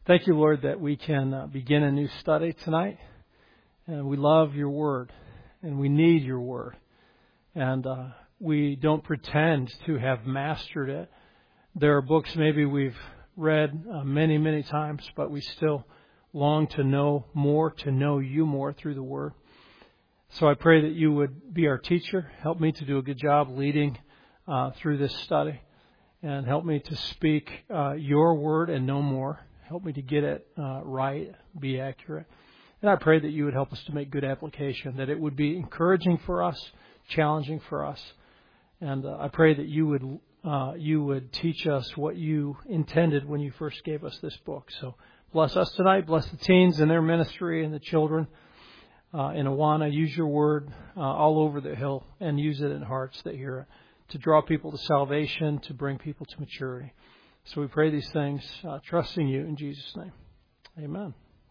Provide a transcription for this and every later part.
Thank you, Lord, that we can begin a new study tonight. And we love your word, and we need your word. And we don't pretend to have mastered it. There are books maybe we've read many, many times, but we still long to know more, to know you more through the word. So I pray that you would be our teacher. Help me to do a good job leading through this study. And help me to speak your word and no more. Help me to get it right, be accurate. And I pray that you would help us to make good application, that it would be encouraging for us, challenging for us. And I pray that you would teach us what you intended when you first gave us this book. So bless us tonight. Bless the teens and their ministry and the children in Awana. Use your word all over the hill and use it in hearts that hear it to draw people to salvation, to bring people to maturity. So we pray these things, trusting you in Jesus' name. Amen.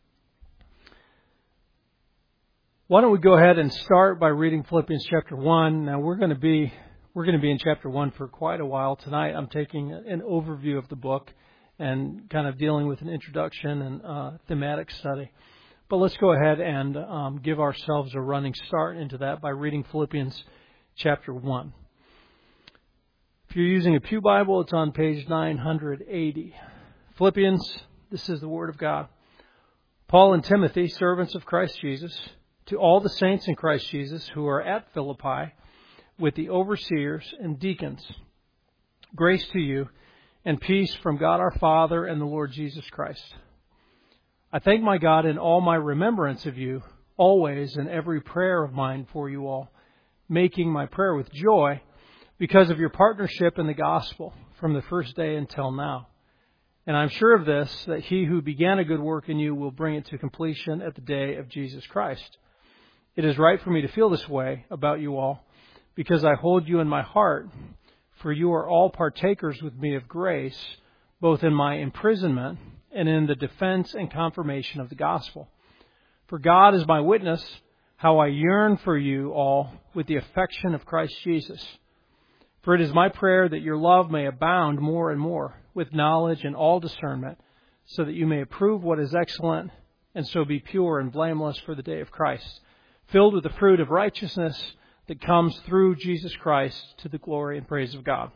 Why don't we go ahead and start by reading Philippians chapter 1. Now we're going to be in chapter 1 for quite a while tonight. I'm taking an overview of the book and kind of dealing with an introduction and thematic study. But let's go ahead and give ourselves a running start into that by reading Philippians chapter 1. If you're using a Pew Bible, it's on page 980. Philippians, this is the Word of God. Paul and Timothy, servants of Christ Jesus, to all the saints in Christ Jesus who are at Philippi, with the overseers and deacons, grace to you and peace from God our Father and the Lord Jesus Christ. I thank my God in all my remembrance of you, always in every prayer of mine for you all, making my prayer with joy, because of your partnership in the gospel from the first day until now. And I'm sure of this, that he who began a good work in you will bring it to completion at the day of Jesus Christ. It is right for me to feel this way about you all, because I hold you in my heart, for you are all partakers with me of grace, both in my imprisonment and in the defense and confirmation of the gospel. For God is my witness, how I yearn for you all with the affection of Christ Jesus. For it is my prayer that your love may abound more and more with knowledge and all discernment, so that you may approve what is excellent, and so be pure and blameless for the day of Christ, filled with the fruit of righteousness that comes through Jesus Christ to the glory and praise of God.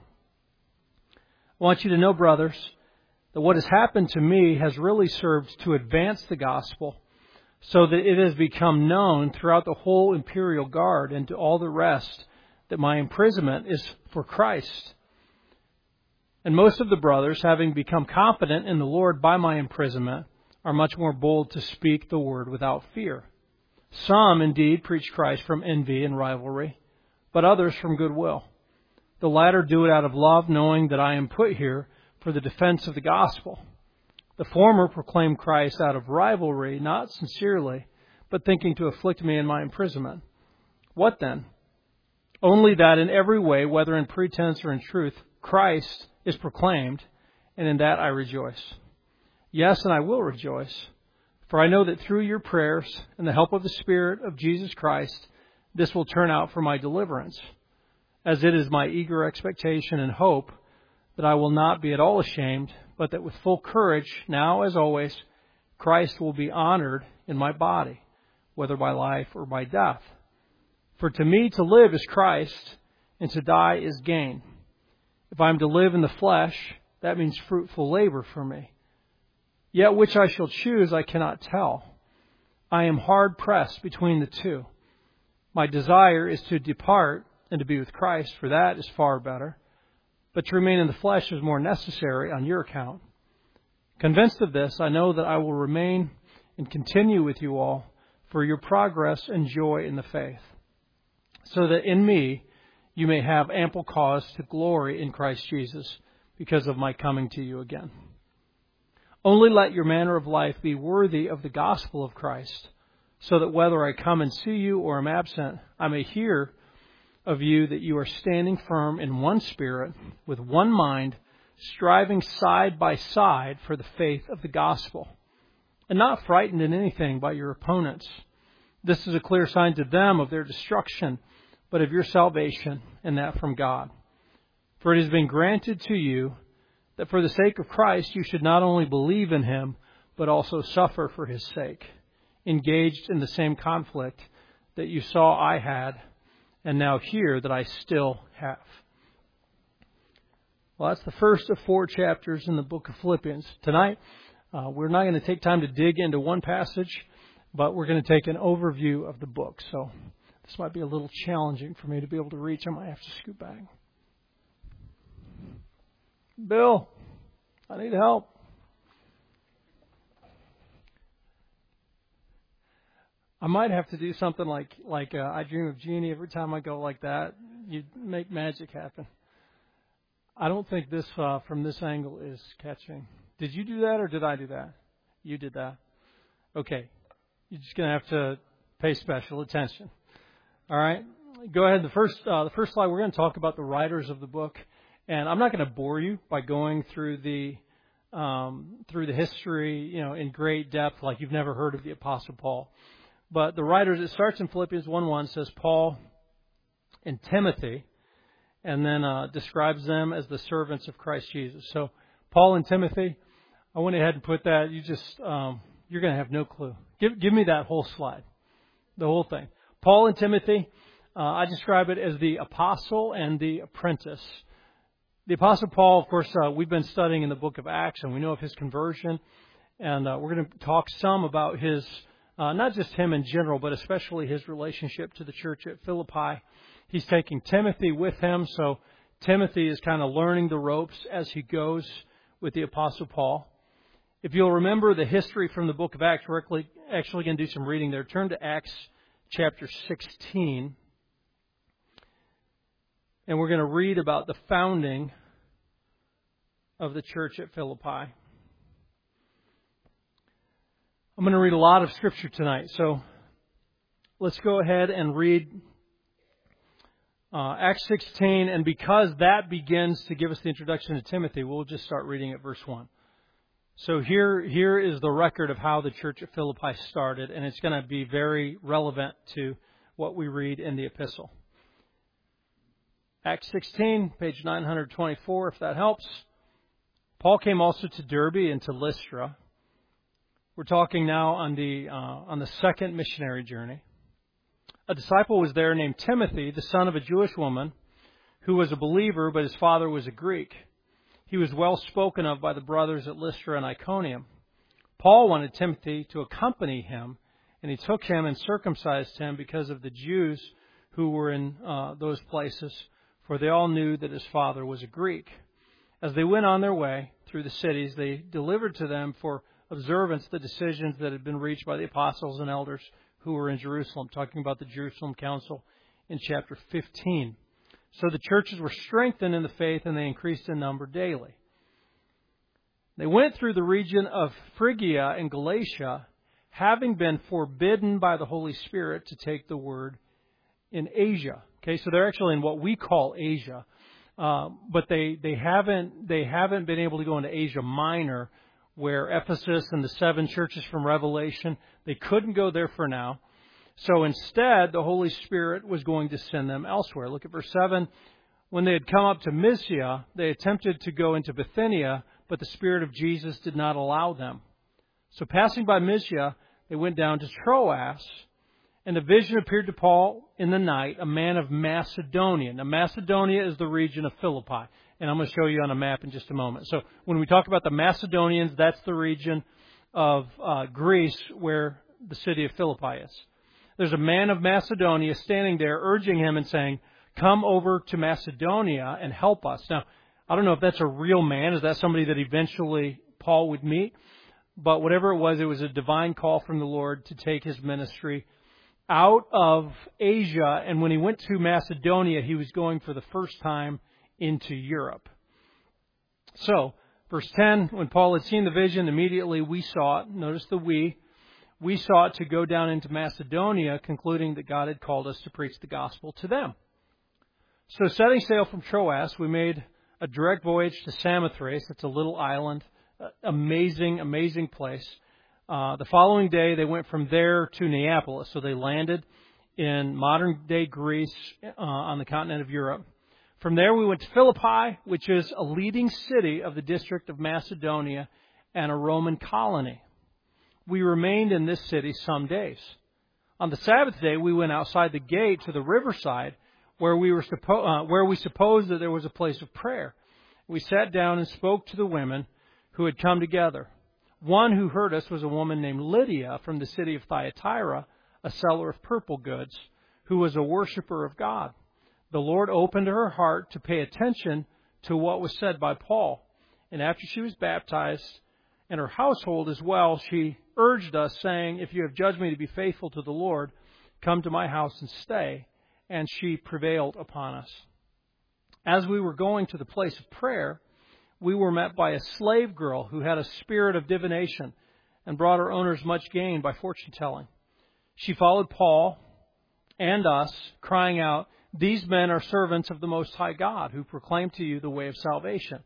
I want you to know, brothers, that what has happened to me has really served to advance the gospel, so that it has become known throughout the whole imperial guard and to all the rest that my imprisonment is for Christ. And most of the brothers, having become confident in the Lord by my imprisonment, are much more bold to speak the word without fear. Some, indeed, preach Christ from envy and rivalry, but others from goodwill. The latter do it out of love, knowing that I am put here for the defense of the gospel. The former proclaim Christ out of rivalry, not sincerely, but thinking to afflict me in my imprisonment. What then? Only that in every way, whether in pretense or in truth, Christ is proclaimed, and in that I rejoice. Yes, and I will rejoice, for I know that through your prayers and the help of the Spirit of Jesus Christ, this will turn out for my deliverance, as it is my eager expectation and hope that I will not be at all ashamed, but that with full courage, now as always, Christ will be honored in my body, whether by life or by death. For to me to live is Christ, and to die is gain. If I am to live in the flesh, that means fruitful labor for me. Yet which I shall choose I cannot tell. I am hard pressed between the two. My desire is to depart and to be with Christ, for that is far better. But to remain in the flesh is more necessary on your account. Convinced of this, I know that I will remain and continue with you all for your progress and joy in the faith, so that in me you may have ample cause to glory in Christ Jesus because of my coming to you again. Only let your manner of life be worthy of the gospel of Christ, so that whether I come and see you or am absent, I may hear of you that you are standing firm in one spirit, with one mind, striving side by side for the faith of the gospel, and not frightened in anything by your opponents. This is a clear sign to them of their destruction, but of your salvation, and that from God. For it has been granted to you that for the sake of Christ you should not only believe in him, but also suffer for His sake, engaged in the same conflict that you saw I had, and now hear that I still have. Well, that's the first of 4 chapters in the book of Philippians. Tonight, we're not going to take time to dig into one passage, but we're going to take an overview of the book. So this might be a little challenging for me to be able to reach. I might have to scoot back. Bill, I need help. I might have to do something like I Dream of Jeannie. Every time I go like that, you make magic happen. I don't think this from this angle is catching. Did you do that or did I do that? You did that. Okay. You're just going to have to pay special attention. All right. Go ahead. The first slide, we're going to talk about the writers of the book. And I'm not going to bore you by going through the history, in great depth like you've never heard of the Apostle Paul. But the writers, it starts in Philippians 1:1, says Paul and Timothy, and then describes them as the servants of Christ Jesus. So Paul and Timothy, I went ahead and put that. You just you're going to have no clue. Give me that whole slide, the whole thing. Paul and Timothy, I describe it as the apostle and the apprentice. The Apostle Paul, of course, we've been studying in the book of Acts, and we know of his conversion. And we're going to talk some about his, not just him in general, but especially his relationship to the church at Philippi. He's taking Timothy with him, so Timothy is kind of learning the ropes as he goes with the Apostle Paul. If you'll remember the history from the book of Acts, we're actually going to do some reading there. Turn to Acts chapter 16. And we're going to read about the founding of the church at Philippi. I'm going to read a lot of Scripture tonight. So let's go ahead and read Acts 16. And because that begins to give us the introduction to Timothy, we'll just start reading at verse 1. So here is the record of how the church at Philippi started. And it's going to be very relevant to what we read in the epistle. Acts 16, page 924, if that helps. Paul came also to Derbe and to Lystra. We're talking now on the second missionary journey. A disciple was there named Timothy, the son of a Jewish woman, who was a believer, but his father was a Greek. He was well spoken of by the brothers at Lystra and Iconium. Paul wanted Timothy to accompany him, and he took him and circumcised him because of the Jews who were in those places, for they all knew that his father was a Greek. As they went on their way through the cities, they delivered to them for observance the decisions that had been reached by the apostles and elders who were in Jerusalem, talking about the Jerusalem Council in chapter 15. So the churches were strengthened in the faith and they increased in number daily. They went through the region of Phrygia and Galatia, having been forbidden by the Holy Spirit to take the word in Asia. Okay, so they're actually in what we call Asia, but they haven't been able to go into Asia Minor, where Ephesus and the 7 churches from Revelation, they couldn't go there for now. So instead, the Holy Spirit was going to send them elsewhere. Look at verse 7. When they had come up to Mysia, they attempted to go into Bithynia, but the Spirit of Jesus did not allow them. So passing by Mysia, they went down to Troas. And a vision appeared to Paul in the night, a man of Macedonia. Now, Macedonia is the region of Philippi. And I'm going to show you on a map in just a moment. So when we talk about the Macedonians, that's the region of Greece where the city of Philippi is. There's a man of Macedonia standing there urging him and saying, come over to Macedonia and help us. Now, I don't know if that's a real man. Is that somebody that eventually Paul would meet? But whatever it was a divine call from the Lord to take his ministry out of Asia, and when he went to Macedonia, he was going for the first time into Europe. So, verse 10, when Paul had seen the vision, immediately we sought, notice the we sought to go down into Macedonia, concluding that God had called us to preach the gospel to them. So, setting sail from Troas, we made a direct voyage to Samothrace. It's a little island, amazing, amazing place. The following day, they went from there to Neapolis. So they landed in modern-day Greece on the continent of Europe. From there, we went to Philippi, which is a leading city of the district of Macedonia and a Roman colony. we remained in this city some days. On the Sabbath day, we went outside the gate to the riverside, where we supposed that there was a place of prayer. We sat down and spoke to the women who had come together. One who heard us was a woman named Lydia from the city of Thyatira, a seller of purple goods, who was a worshiper of God. The Lord opened her heart to pay attention to what was said by Paul. And after she was baptized, and her household as well, she urged us, saying, "If you have judged me to be faithful to the Lord, come to my house and stay." And she prevailed upon us. As we were going to the place of prayer, we were met by a slave girl who had a spirit of divination and brought her owners much gain by fortune telling. She followed Paul and us, crying out, "These men are servants of the Most High God, who proclaim to you the way of salvation."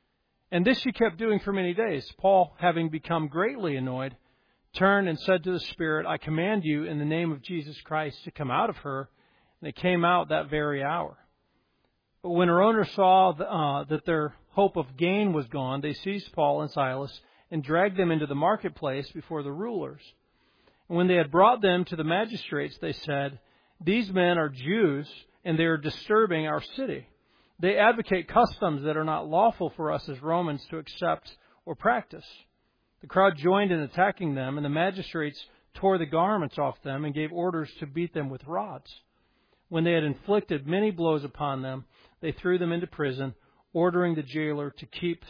And this she kept doing for many days. Paul, having become greatly annoyed, turned and said to the spirit, "I command you in the name of Jesus Christ to come out of her." And it came out that very hour. But when her owners saw that their hope of gain was gone, they seized Paul and Silas and dragged them into the marketplace before the rulers. And when they had brought them to the magistrates, they said, "These men are Jews, and they are disturbing our city. They advocate customs that are not lawful for us as Romans to accept or practice." The crowd joined in attacking them, and the magistrates tore the garments off them and gave orders to beat them with rods. When they had inflicted many blows upon them, they threw them into prison, ordering the jailer to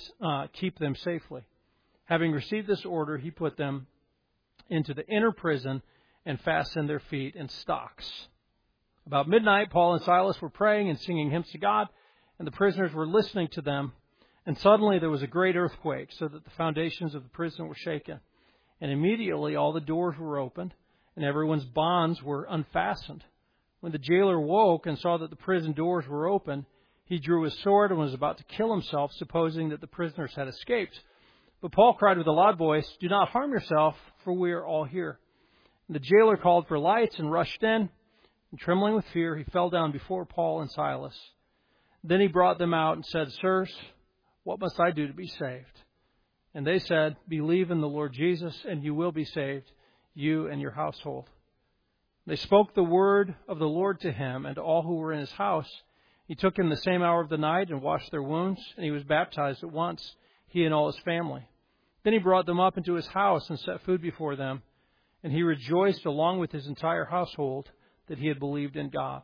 keep them safely. Having received this order, he put them into the inner prison and fastened their feet in stocks. About midnight, Paul and Silas were praying and singing hymns to God, and the prisoners were listening to them. And suddenly there was a great earthquake, so that the foundations of the prison were shaken. And immediately all the doors were opened, and everyone's bonds were unfastened. When the jailer woke and saw that the prison doors were open, he drew his sword and was about to kill himself, supposing that the prisoners had escaped. But Paul cried with a loud voice, "Do not harm yourself, for we are all here." And the jailer called for lights and rushed in, and trembling with fear, he fell down before Paul and Silas. Then he brought them out and said, "Sirs, what must I do to be saved?" And they said, "Believe in the Lord Jesus, and you will be saved, you and your household." They spoke the word of the Lord to him and to all who were in his house. He took him the same hour of the night and washed their wounds, and he was baptized at once, he and all his family. Then he brought them up into his house and set food before them, and he rejoiced along with his entire household that he had believed in God.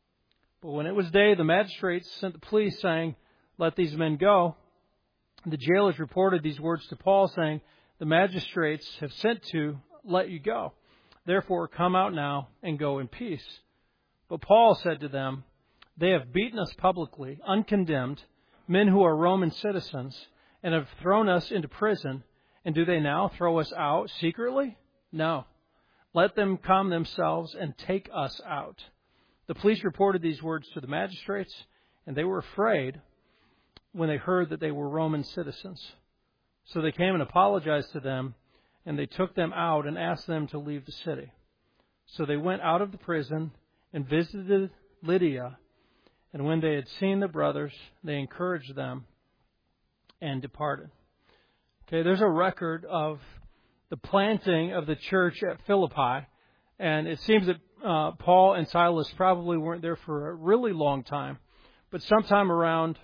But when it was day, the magistrates sent the police, saying, "Let these men go." The jailers reported these words to Paul, saying, "The magistrates have sent to let you go. Therefore, come out now and go in peace." But Paul said to them, "They have beaten us publicly, uncondemned, men who are Roman citizens, and have thrown us into prison. And do they now throw us out secretly? No. Let them come themselves and take us out." The police reported these words to the magistrates, and they were afraid when they heard that they were Roman citizens. So they came and apologized to them, and they took them out and asked them to leave the city. So they went out of the prison and visited Lydia, and when they had seen the brothers, they encouraged them and departed. Okay, there's a record of the planting of the church at Philippi, and it seems that Paul and Silas probably weren't there for a really long time, but sometime around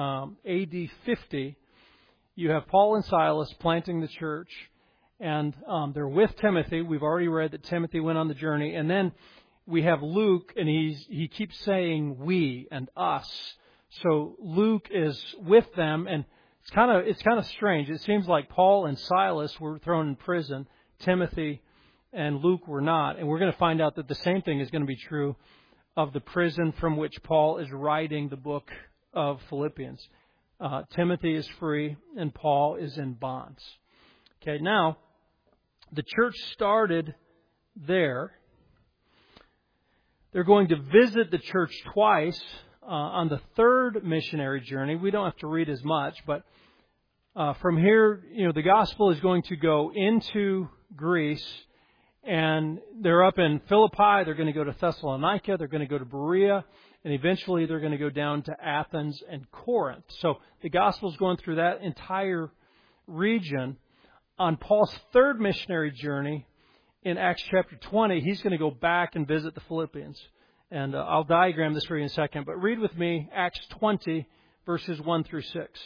AD 50, you have Paul and Silas planting the church, and they're with Timothy. We've already read that Timothy went on the journey, and then we have Luke, and he keeps saying we and us. So Luke is with them, and it's kind of strange. It seems like Paul and Silas were thrown in prison, Timothy and Luke were not, and we're going to find out that the same thing is going to be true of the prison from which Paul is writing the book of Philippians. Timothy is free, and Paul is in bonds. Okay, now the church started there. They're going to visit the church twice on the third missionary journey. We don't have to read as much, but from here, the gospel is going to go into Greece, and they're up in Philippi. They're going to go to Thessalonica. They're going to go to Berea, and eventually they're going to go down to Athens and Corinth. So the gospel is going through that entire region. on Paul's third missionary journey in Acts chapter 20, he's going to go back and visit the Philippians. And I'll diagram this for you in a second. But read with me Acts 20, verses 1 through 6.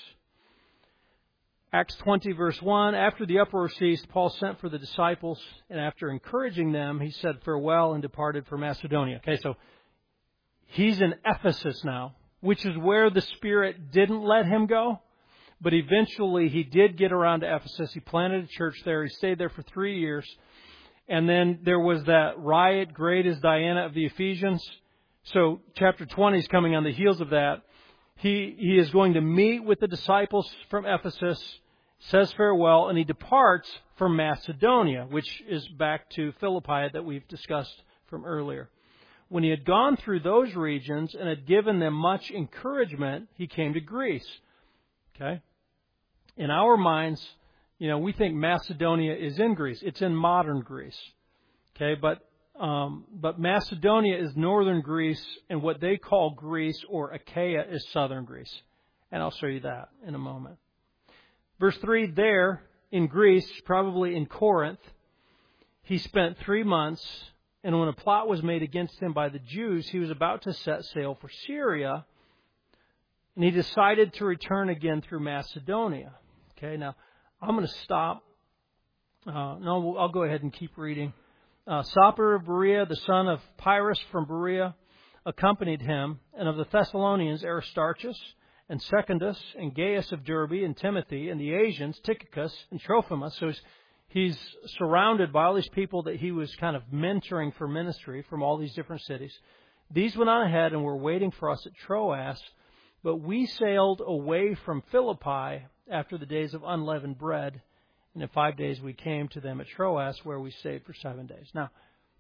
Acts 20, verse 1, after the uproar ceased, Paul sent for the disciples, and after encouraging them, he said farewell and departed for Macedonia. Okay, so he's in Ephesus now, which is where the Spirit didn't let him go. But eventually he did get around to Ephesus. He planted a church there. He stayed there for 3 years. And then there was that riot, great as Diana of the Ephesians. So chapter 20 is coming on the heels of that. He is going to meet with the disciples from Ephesus, says farewell, and he departs for Macedonia, which is back to Philippi that we've discussed from earlier. When he had gone through those regions and had given them much encouragement, he came to Greece. Okay? In our minds, we think Macedonia is in Greece. It's in modern Greece. Okay, but Macedonia is northern Greece, and what they call Greece or Achaia is southern Greece. And I'll show you that in a moment. Verse 3, there in Greece, probably in Corinth, he spent 3 months, and when a plot was made against him by the Jews, he was about to set sail for Syria, and he decided to return again through Macedonia. Okay, now I'm going to stop. I'll go ahead and keep reading. Sopater of Berea, the son of Pyrrhus from Berea, accompanied him, and of the Thessalonians, Aristarchus, and Secundus, and Gaius of Derbe, and Timothy, and the Asians, Tychicus, and Trophimus. So he's surrounded by all these people that he was kind of mentoring for ministry from all these different cities. These went on ahead and were waiting for us at Troas, but we sailed away from Philippi after the days of unleavened bread. And in 5 days we came to them at Troas, where we stayed for 7 days. Now,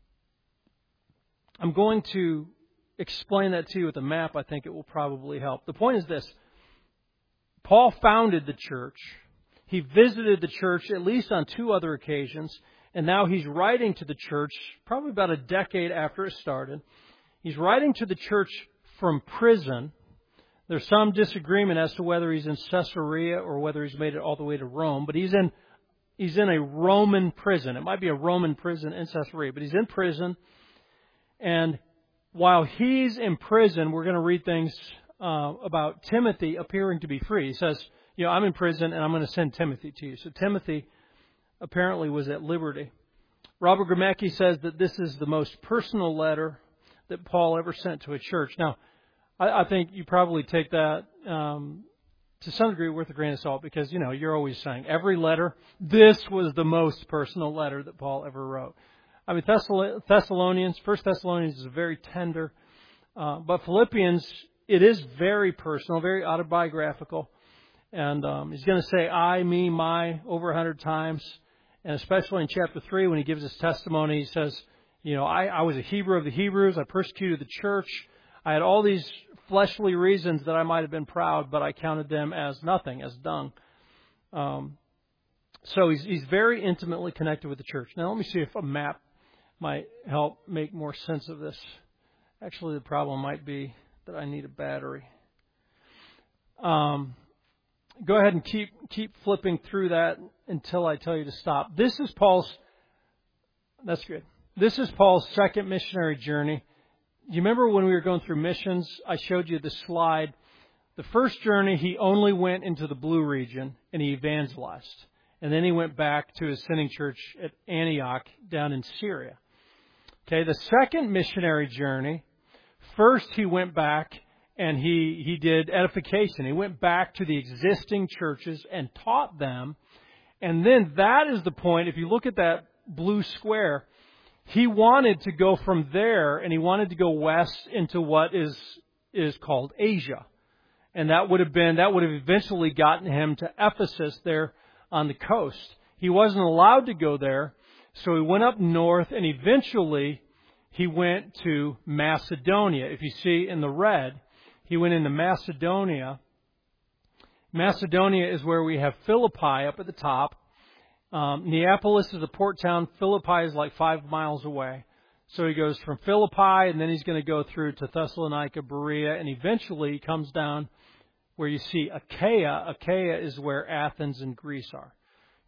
I'm going to explain that to you with a map. I think it will probably help. The point is this. Paul founded the church. He visited the church at least on 2 other occasions. And now he's writing to the church probably about a decade after it started. He's writing to the church from prison. There's some disagreement as to whether he's in Caesarea or whether he's made it all the way to Rome. But he's in a Roman prison. It might be a Roman prison in Caesarea, but he's in prison. And while he's in prison, we're going to read things about Timothy appearing to be free. He says, I'm in prison and I'm going to send Timothy to you. So Timothy apparently was at liberty. Robert Gromecki says that this is the most personal letter that Paul ever sent to a church. Now, I think you probably take that to some degree with a grain of salt because, you're always saying every letter, this was the most personal letter that Paul ever wrote. I mean, Thessalonians, 1 Thessalonians is very tender, but Philippians, it is very personal, very autobiographical. And he's going to say I, me, my over 100 times. And especially in chapter 3 when he gives his testimony, he says, I was a Hebrew of the Hebrews. I persecuted the church. I had all these fleshly reasons that I might have been proud, but I counted them as nothing, as dung. So he's very intimately connected with the church. Now let me see if a map might help make more sense of this. Actually, the problem might be that I need a battery. Go ahead and keep flipping through that until I tell you to stop. This is Paul's second missionary journey. You remember when we were going through missions, I showed you the slide. The first journey, he only went into the blue region and he evangelized. And then he went back to his sending church at Antioch down in Syria. Okay, the second missionary journey, first he went back and he did edification. He went back to the existing churches and taught them. And then that is the point, if you look at that blue square, he wanted to go from there and he wanted to go west into what is called Asia. And that would have eventually gotten him to Ephesus there on the coast. He wasn't allowed to go there, so he went up north and eventually he went to Macedonia. If you see in the red, he went into Macedonia. Macedonia is where we have Philippi up at the top. Neapolis is a port town. Philippi is like 5 miles away. So he goes from Philippi and then he's going to go through to Thessalonica, Berea, and eventually he comes down where you see Achaia. Achaia is where Athens and Greece are.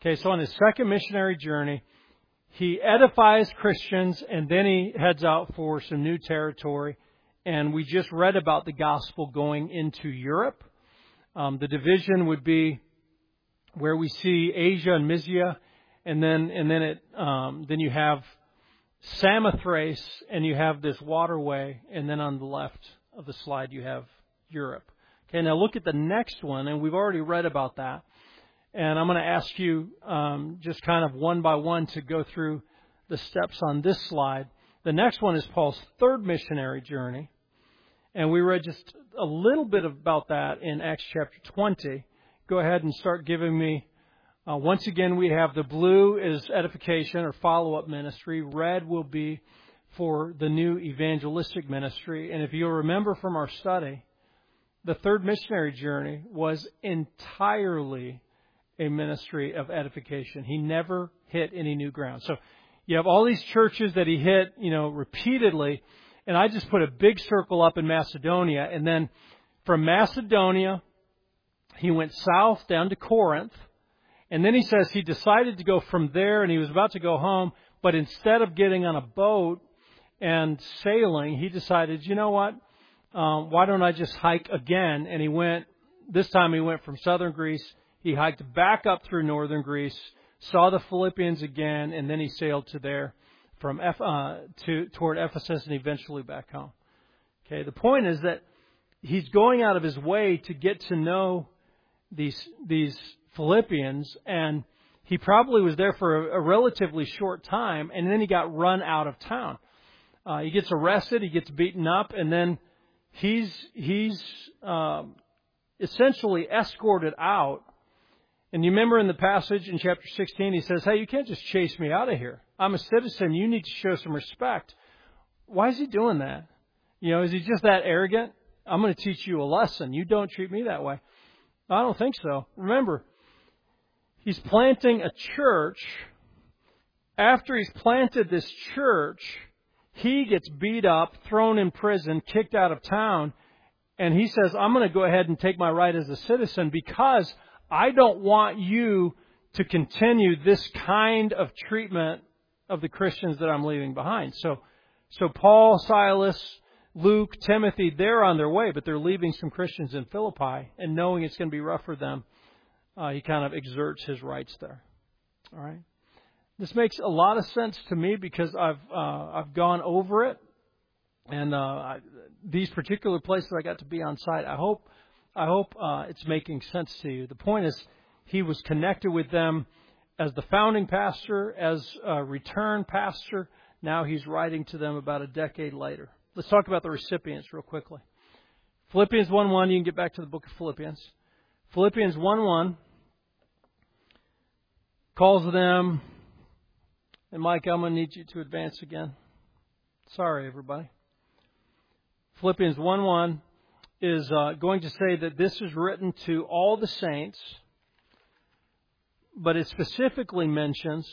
Okay, so on his second missionary journey, he edifies Christians, and then he heads out for some new territory. And we just read about the gospel going into Europe. The division would be where we see Asia and Mysia, and then you have Samothrace, and you have this waterway, and then on the left of the slide you have Europe. Okay, now look at the next one, and we've already read about that. And I'm going to ask you just kind of one by one to go through the steps on this slide. The next one is Paul's third missionary journey. And we read just a little bit about that in Acts chapter 20. Go ahead and start giving me, once again, we have the blue is edification or follow-up ministry. Red will be for the new evangelistic ministry. And if you'll remember from our study, the third missionary journey was entirely a ministry of edification. He never hit any new ground. So you have all these churches that he hit, repeatedly. And I just put a big circle up in Macedonia. And then from Macedonia, he went south down to Corinth. And then he says he decided to go from there, and he was about to go home. But instead of getting on a boat and sailing, he decided, you know what? Why don't I just hike again? And this time he went from southern Greece. He hiked back up through northern Greece, saw the Philippians again, and then he sailed to there toward Ephesus and eventually back home. Okay, the point is that he's going out of his way to get to know these Philippians, and he probably was there for a relatively short time, and then he got run out of town. He gets arrested, he gets beaten up, and then he's essentially escorted out. And you remember in the passage in chapter 16, he says, hey, you can't just chase me out of here. I'm a citizen. You need to show some respect. Why is he doing that? Is he just that arrogant? I'm going to teach you a lesson. You don't treat me that way. I don't think so. Remember, he's planting a church. After he's planted this church, he gets beat up, thrown in prison, kicked out of town. And he says, I'm going to go ahead and take my right as a citizen because I don't want you to continue this kind of treatment of the Christians that I'm leaving behind. So Paul, Silas, Luke, Timothy, they're on their way, but they're leaving some Christians in Philippi, and knowing it's going to be rough for them, he kind of exerts his rights there. All right. This makes a lot of sense to me because I've gone over it, and these particular places I got to be on site. I hope it's making sense to you. The point is, he was connected with them as the founding pastor, as a return pastor. Now he's writing to them about a decade later. Let's talk about the recipients real quickly. Philippians 1:1, you can get back to the book of Philippians. Philippians 1:1 calls them, and Mike, I'm going to need you to advance again. Sorry, everybody. Philippians 1:1 is going to say that this is written to all the saints, but it specifically mentions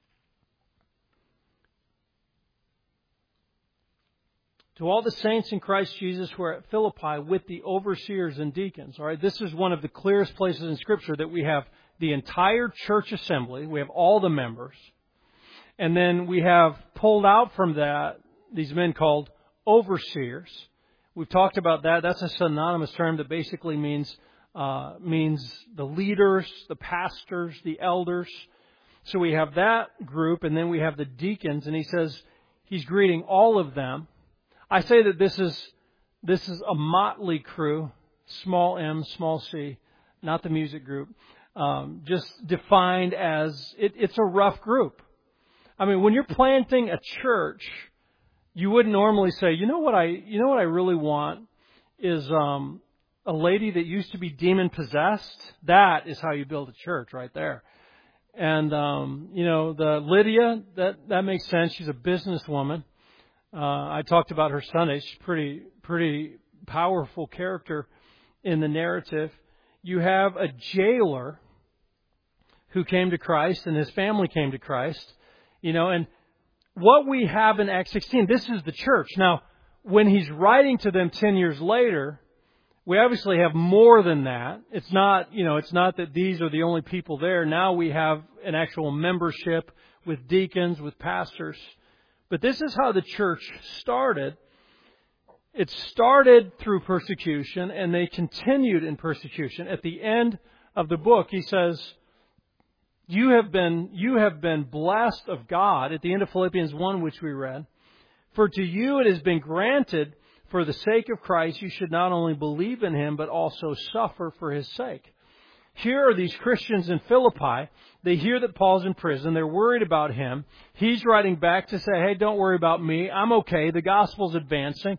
to all the saints in Christ Jesus who are at Philippi with the overseers and deacons. All right, this is one of the clearest places in Scripture that we have the entire church assembly. We have all the members. And then we have pulled out from that these men called overseers. We've talked about that. That's a synonymous term that basically means the leaders, the pastors, the elders. So we have that group, and then we have the deacons, and he says he's greeting all of them. I say that this is a motley crew, small m, small c, not the music group, just defined as it's a rough group. I mean, when you're planting a church, you wouldn't normally say, you know what I really want is a lady that used to be demon possessed. That is how you build a church right there. And the Lydia, that makes sense. She's a businesswoman. I talked about her Sunday. She's pretty powerful character in the narrative. You have a jailer who came to Christ, and his family came to Christ. And what we have in Acts 16, this is the church. Now, when he's writing to them 10 years later, We obviously have more than that. It's not that these are the only people there. Now we have an actual membership with deacons, with pastors. But this is how the church started. It started through persecution, and they continued in persecution. At the end of the book, he says, you have been blessed of God, at the end of Philippians 1, which we read. For to you it has been granted, for the sake of Christ, you should not only believe in Him, but also suffer for His sake. Here are these Christians in Philippi. They hear that Paul's in prison. They're worried about him. He's writing back to say, hey, don't worry about me. I'm okay. The gospel's advancing.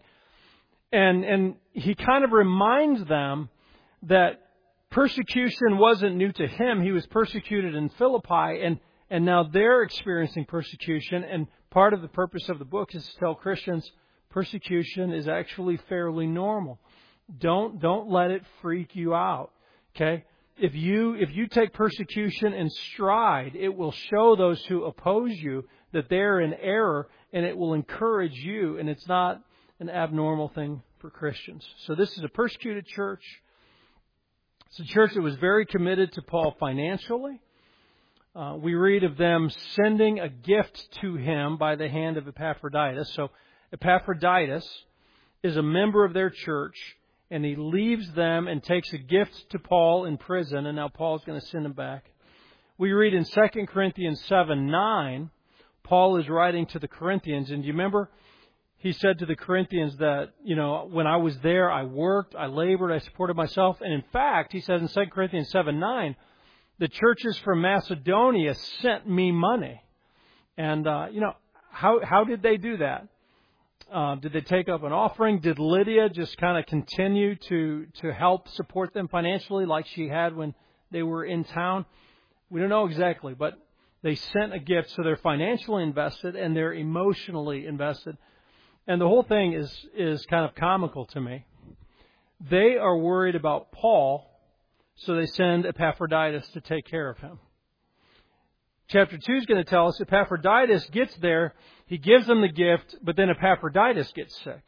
And he kind of reminds them that persecution wasn't new to him. He was persecuted in Philippi, and now they're experiencing persecution. And part of the purpose of the book is to tell Christians persecution is actually fairly normal. Don't let it freak you out. Okay? If you take persecution in stride, it will show those who oppose you that they're in error, and it will encourage you, and it's not an abnormal thing for Christians. So this is a persecuted church. It's a church that was very committed to Paul financially. We read of them sending a gift to him by the hand of Epaphroditus. So Epaphroditus is a member of their church, and he leaves them and takes a gift to Paul in prison, and now Paul's going to send him back. We read in 2 Corinthians 7:9, Paul is writing to the Corinthians, and do you remember? He said to the Corinthians that, when I was there, I worked, I labored, I supported myself. And in fact, he says in 2 Corinthians 7:9, the churches from Macedonia sent me money. And, how did they do that? Did they take up an offering? Did Lydia just kind of continue to help support them financially like she had when they were in town? We don't know exactly, but they sent a gift, so they're financially invested and they're emotionally invested. And the whole thing is kind of comical to me. They are worried about Paul, so they send Epaphroditus to take care of him. Chapter 2 is going to tell us Epaphroditus gets there, he gives them the gift, but then Epaphroditus gets sick.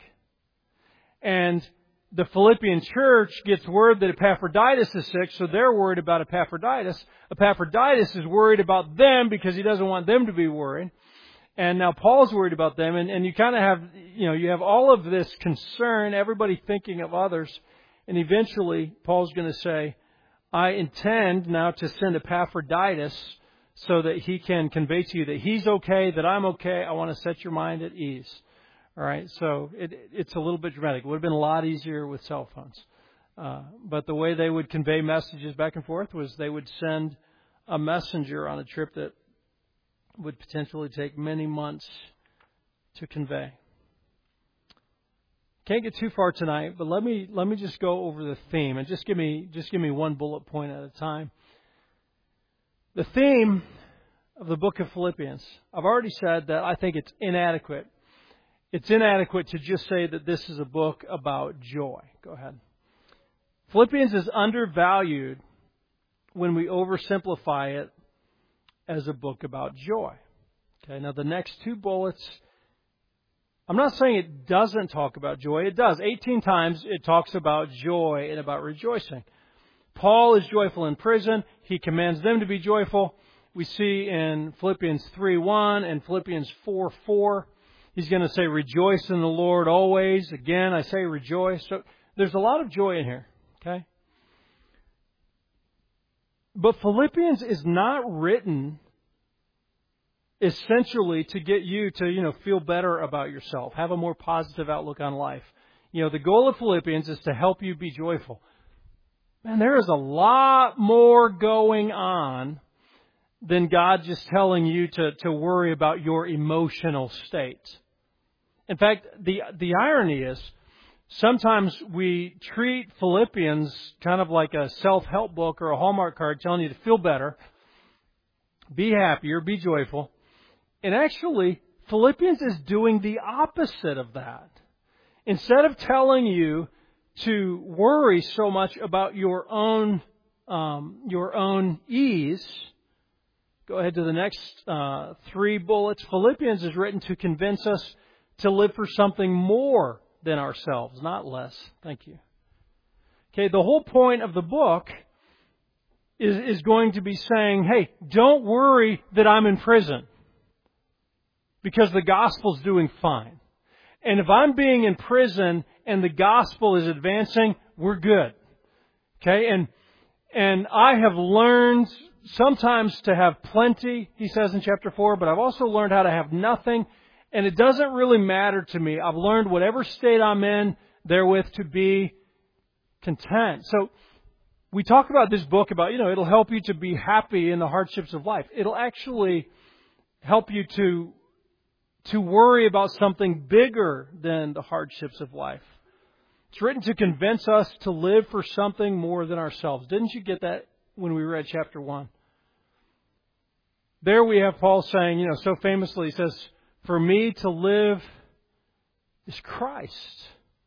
And the Philippian church gets word that Epaphroditus is sick, so they're worried about Epaphroditus. Epaphroditus is worried about them because he doesn't want them to be worried. And now Paul's worried about them, and you kind of have, you have all of this concern, everybody thinking of others, and eventually Paul's going to say, I intend now to send Epaphroditus so that he can convey to you that he's okay, that I'm okay. I want to set your mind at ease. All right, so it's a little bit dramatic. It would have been a lot easier with cell phones. But the way they would convey messages back and forth was they would send a messenger on a trip that would potentially take many months to convey. Can't get too far tonight, but let me just go over the theme and just give me one bullet point at a time. The theme of the book of Philippians, I've already said that I think it's inadequate. It's inadequate to just say that this is a book about joy. Go ahead. Philippians is undervalued when we oversimplify it as a book about joy. Okay, now the next two bullets, I'm not saying it doesn't talk about joy. It does. 18 times it talks about joy and about rejoicing. Paul is joyful in prison. He commands them to be joyful. We see in Philippians 3:1 and Philippians 4:4, he's going to say, rejoice in the Lord always. Again, I say rejoice. So there's a lot of joy in here. Okay? But Philippians is not written essentially to get you to, feel better about yourself, have a more positive outlook on life. The goal of Philippians is to help you be joyful. Man, there is a lot more going on than God just telling you to worry about your emotional state. In fact, the irony is, sometimes we treat Philippians kind of like a self-help book or a Hallmark card telling you to feel better, be happier, be joyful. And actually, Philippians is doing the opposite of that. Instead of telling you to worry so much about your own ease, go ahead to the next 3 bullets. Philippians is written to convince us to live for something more than ourselves, not less. Thank you. Okay, the whole point of the book is going to be saying, hey, don't worry that I'm in prison, because the gospel's doing fine. And if I'm being in prison and the gospel is advancing, we're good. Okay, and I have learned sometimes to have plenty, he says in chapter 4, but I've also learned how to have nothing, and it doesn't really matter to me. I've learned whatever state I'm in therewith to be content. So we talk about this book about, it'll help you to be happy in the hardships of life. It'll actually help you to worry about something bigger than the hardships of life. It's written to convince us to live for something more than ourselves. Didn't you get that when we read chapter 1? There we have Paul saying, so famously, he says, for me to live is Christ,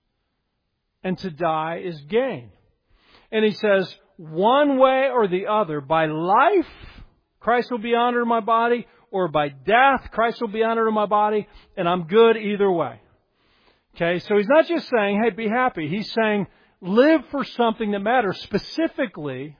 and to die is gain. And he says, one way or the other, by life, Christ will be honored in my body, or by death, Christ will be honored in my body, and I'm good either way. Okay, so he's not just saying, hey, be happy. He's saying, live for something that matters. Specifically,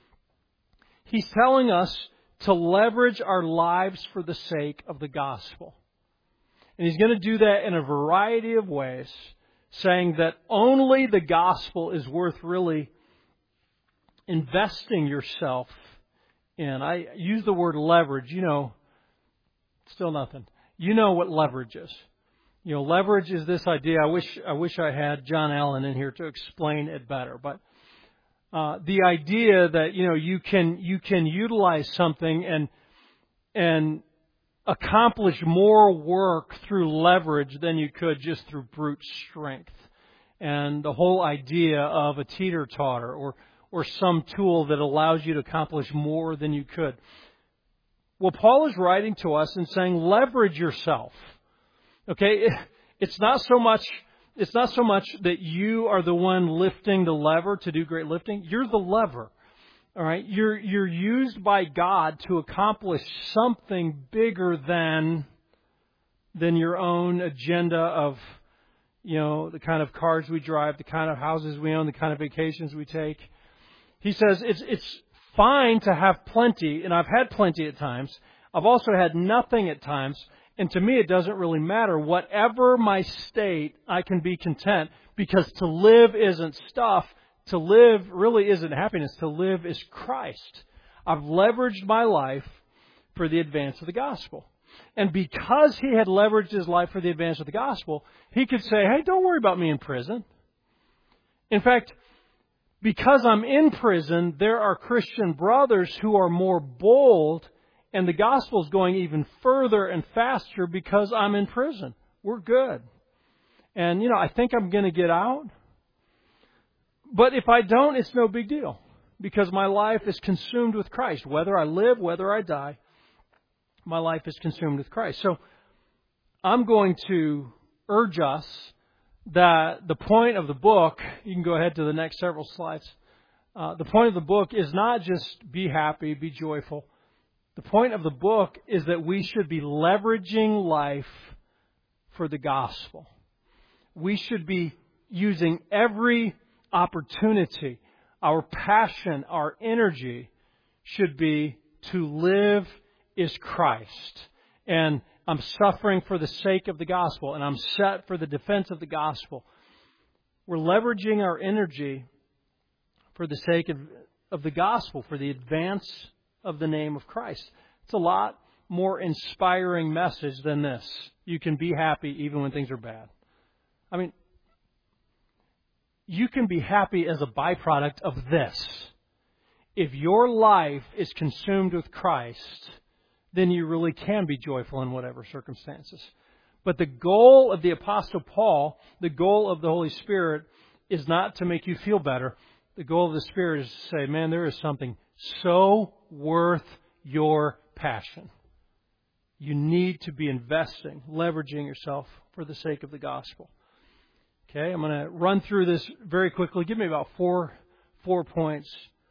he's telling us to leverage our lives for the sake of the gospel. And he's going to do that in a variety of ways, saying that only the gospel is worth really investing yourself in. I use the word leverage, still nothing. You know what leverage is. Leverage is this idea. I wish I had John Allen in here to explain it better. But the idea that you can utilize something and accomplish more work through leverage than you could just through brute strength. And the whole idea of a teeter-totter or some tool that allows you to accomplish more than you could. Well, Paul is writing to us and saying, leverage yourself. Okay, it's not so much that you are the one lifting the lever to do great lifting. You're the lever. All right, you're used by God to accomplish something bigger than your own agenda of, the kind of cars we drive, the kind of houses we own, the kind of vacations we take. He says it's fine to have plenty, and I've had plenty at times. I've also had nothing at times. And to me, it doesn't really matter. Whatever my state, I can be content, because to live isn't stuff. To live really isn't happiness. To live is Christ. I've leveraged my life for the advance of the gospel. And because he had leveraged his life for the advance of the gospel, he could say, hey, don't worry about me in prison. In fact, because I'm in prison, there are Christian brothers who are more bold, and the gospel is going even further and faster because I'm in prison. We're good. And, I think I'm going to get out. But if I don't, it's no big deal, because my life is consumed with Christ. Whether I live, whether I die, my life is consumed with Christ. So I'm going to urge us that the point of the book, you can go ahead to the next several slides. The point of the book is not just be happy, be joyful. The point of the book is that we should be leveraging life for the gospel. We should be using every opportunity. Our passion, our energy should be to live is Christ. And I'm suffering for the sake of the gospel, and I'm set for the defense of the gospel. We're leveraging our energy for the sake of the gospel, for the advance of the name of Christ. It's a lot more inspiring message than this. You can be happy even when things are bad. I mean, you can be happy as a byproduct of this. If your life is consumed with Christ, then you really can be joyful in whatever circumstances. But the goal of the Apostle Paul, the goal of the Holy Spirit, is not to make you feel better. The goal of the Spirit is to say, man, there is something so worth your passion. You need to be investing, leveraging yourself for the sake of the gospel. Okay, I'm going to run through this very quickly. Give me about four points.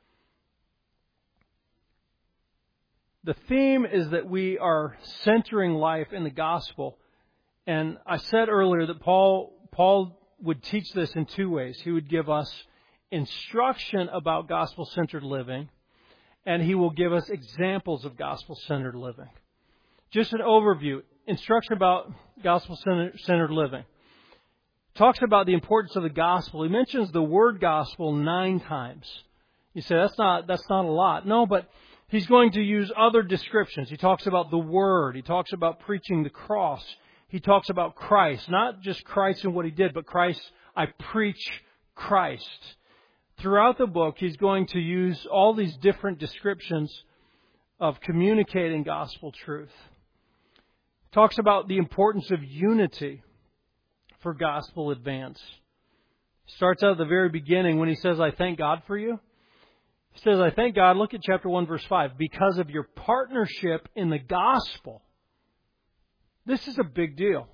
The theme is that we are centering life in the gospel. And I said earlier that Paul would teach this in two ways. He would give us instruction about gospel-centered living, and He will give us examples of gospel-centered living. Just an overview. Instruction about gospel-centered living. Talks about the importance of the gospel. He mentions the word gospel 9 times. You say, that's not a lot. No, but he's going to use other descriptions. He talks about the word. He talks about preaching the cross. He talks about Christ. Not just Christ and what He did, but Christ, I preach Christ. Throughout the book, he's going to use all these different descriptions of communicating gospel truth. Talks about the importance of unity for gospel advance. Starts out at the very beginning when he says, I thank God for you. He says, I thank God, look at chapter 1, verse 5, because of your partnership in the gospel. This is a big deal.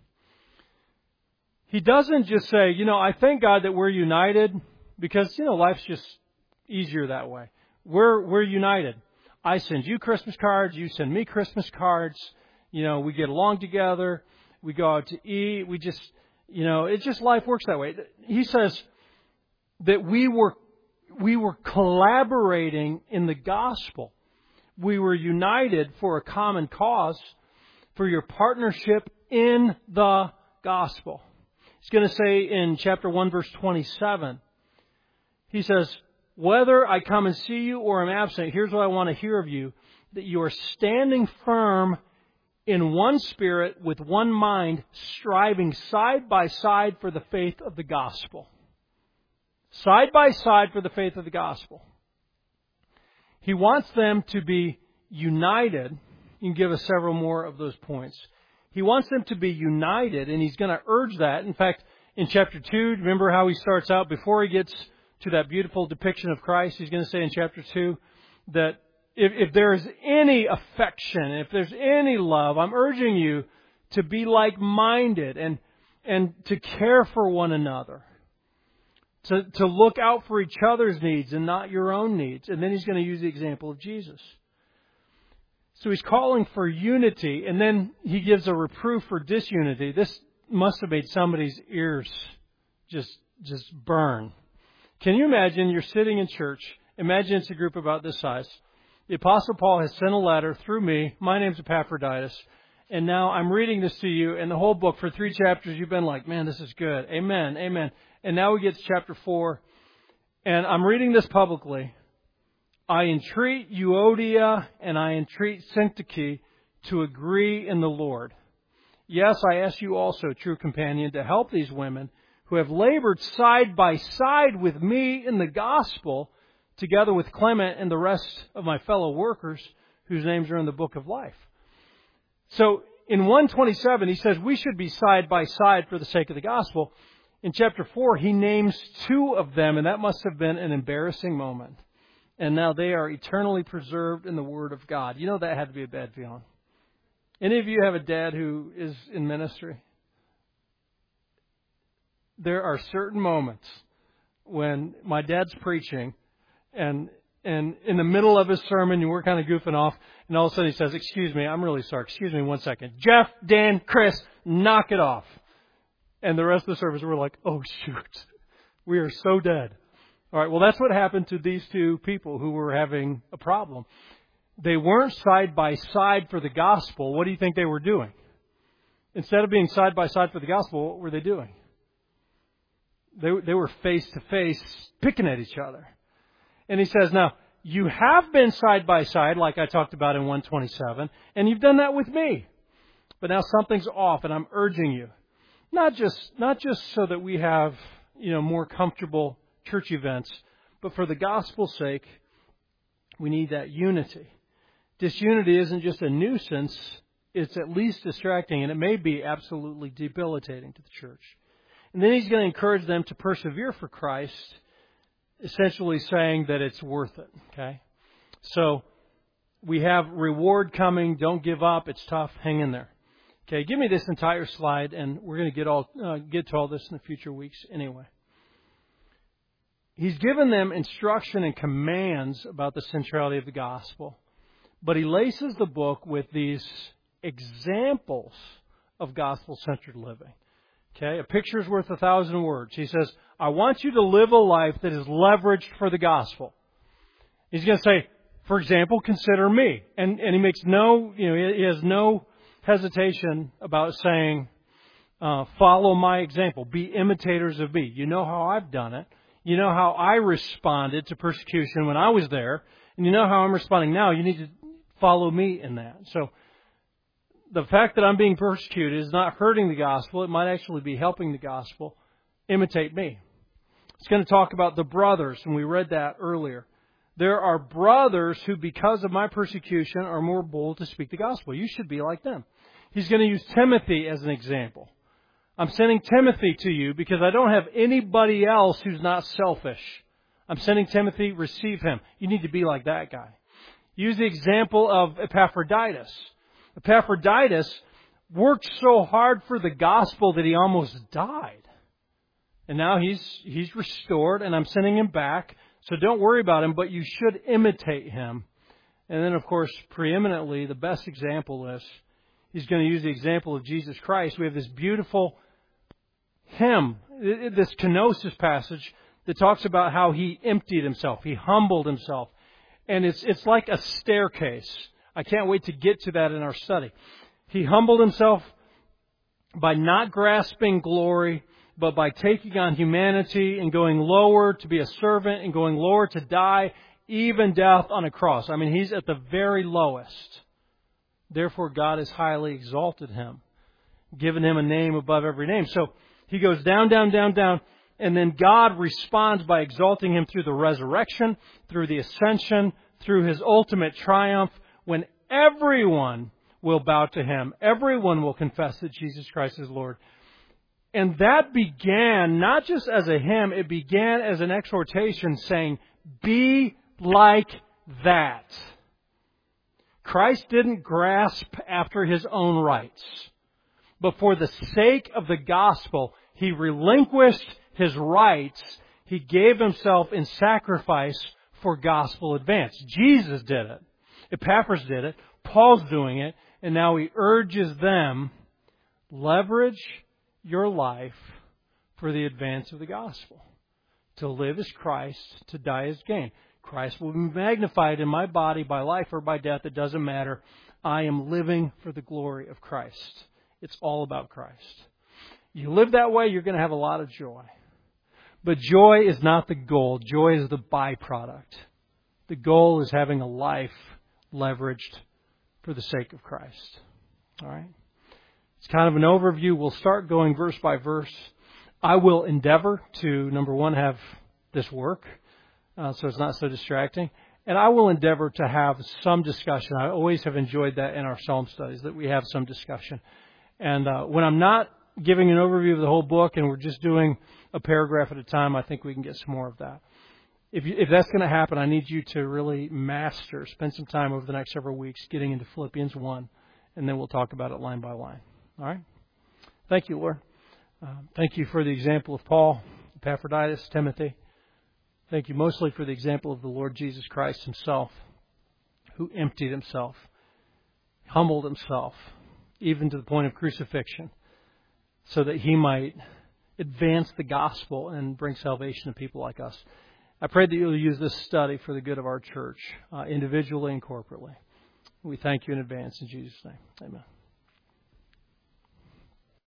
He doesn't just say, I thank God that we're united because, life's just easier that way. We're united. I send you Christmas cards. You send me Christmas cards. We get along together. We go out to eat. We just, it's just life works that way. He says that we were collaborating in the gospel. We were united for a common cause, for your partnership in the gospel. He's going to say in chapter 1, verse 27, he says, whether I come and see you or am absent, here's what I want to hear of you, that you are standing firm in one spirit with one mind, striving side by side for the faith of the gospel. Side by side for the faith of the gospel. He wants them to be united. You can give us several more of those points. He wants them to be united, and he's going to urge that. In fact, in chapter 2, remember how he starts out before he gets to that beautiful depiction of Christ? He's going to say in chapter 2 that if there is any affection, if there's any love, I'm urging you to be like-minded and to care for one another. To look out for each other's needs and not your own needs. And then he's going to use the example of Jesus. So he's calling for unity, and then he gives a reproof for disunity. This must have made somebody's ears just burn. Can you imagine you're sitting in church? Imagine it's a group about this size. The Apostle Paul has sent a letter through me. My name's Epaphroditus. And now I'm reading this to you, and the whole book for 3 chapters you've been like, man, this is good. Amen, amen. And now we get to chapter 4, and I'm reading this publicly. I entreat Euodia and I entreat Syntyche to agree in the Lord. Yes, I ask you also, true companion, to help these women who have labored side by side with me in the gospel, together with Clement and the rest of my fellow workers whose names are in the book of life. So in 127, he says we should be side by side for the sake of the gospel. In chapter 4, he names 2 of them, and that must have been an embarrassing moment. And now they are eternally preserved in the Word of God. That had to be a bad feeling. Any of you have a dad who is in ministry? There are certain moments when my dad's preaching, and in the middle of his sermon, and we're kind of goofing off, and all of a sudden he says, excuse me, I'm really sorry. Excuse me 1 second. Jeff, Dan, Chris, knock it off. And the rest of the service, we're like, oh, shoot. We are so dead. All right, well, that's what happened to these 2 people who were having a problem. They weren't side by side for the gospel. What do you think they were doing? Instead of being side by side for the gospel, what were they doing? They were face to face picking at each other. And he says, now, you have been side by side, like I talked about in 127, and you've done that with me. But now something's off, and I'm urging you. Not just so that we have, more comfortable church events, but for the gospel's sake, we need that unity. Disunity isn't just a nuisance, it's at least distracting, and it may be absolutely debilitating to the church. And then he's going to encourage them to persevere for Christ, essentially saying that it's worth it. Okay? So we have reward coming. Don't give up. It's tough. Hang in there. Okay, give me this entire slide, and we're going to get to all this in the future weeks anyway. He's given them instruction and commands about the centrality of the gospel, but he laces the book with these examples of gospel-centered living Okay, a picture is worth 1,000 words. He says, I want you to live a life that is leveraged for the gospel. He's going to say, for example, consider me. And he makes he has no hesitation about saying, follow my example. Be imitators of me. You know how I've done it. You know how I responded to persecution when I was there. And you know how I'm responding now. You need to follow me in that. So the fact that I'm being persecuted is not hurting the gospel. It might actually be helping the gospel. Imitate me. It's going to talk about the brothers, and we read that earlier. There are brothers who, because of my persecution, are more bold to speak the gospel. You should be like them. He's going to use Timothy as an example. I'm sending Timothy to you because I don't have anybody else who's not selfish. I'm sending Timothy, receive him. You need to be like that guy. Use the example of Epaphroditus. Epaphroditus worked so hard for the gospel that he almost died. And now he's restored, and I'm sending him back. So don't worry about him, but you should imitate him. And then, of course, preeminently, the best example is he's going to use the example of Jesus Christ. We have this beautiful hymn, this kenosis passage that talks about how he emptied himself. He humbled himself. And it's like a staircase. I can't wait to get to that in our study. He humbled himself by not grasping glory, but by taking on humanity and going lower to be a servant and going lower to die, even death on a cross. I mean, he's at the very lowest. Therefore, God has highly exalted him, given him a name above every name. So he goes down, down, down, down, and then God responds by exalting him through the resurrection, through the ascension, through his ultimate triumph, when everyone will bow to him. Everyone will confess that Jesus Christ is Lord. And that began not just as a hymn, it began as an exhortation saying, be like that. Christ didn't grasp after his own rights, but for the sake of the gospel, he relinquished his rights. He gave himself in sacrifice for gospel advance. Jesus did it. Epaphras did it. Paul's doing it. And now he urges them, leverage your life for the advance of the gospel. To live as Christ, to die as gain. Christ will be magnified in my body by life or by death. It doesn't matter. I am living for the glory of Christ. It's all about Christ. You live that way, you're going to have a lot of joy. But joy is not the goal. Joy is the byproduct. The goal is having a life leveraged for the sake of Christ. All right? It's kind of an overview. We'll start going verse by verse. I will endeavor to, number one, have this work so it's not so distracting. And I will endeavor to have some discussion. I always have enjoyed that in our Psalm studies, that we have some discussion. And when I'm not giving an overview of the whole book and we're just doing a paragraph at a time, I think we can get some more of that. If that's going to happen, I need you to really spend some time over the next several weeks getting into Philippians 1, and then we'll talk about it line by line. All right? Thank you, Lord. Thank you for the example of Paul, Epaphroditus, Timothy. Thank you mostly for the example of the Lord Jesus Christ himself, who emptied himself, humbled himself, even to the point of crucifixion, so that he might advance the gospel and bring salvation to people like us. I pray that you'll use this study for the good of our church, individually and corporately. We thank you in advance in Jesus' name. Amen.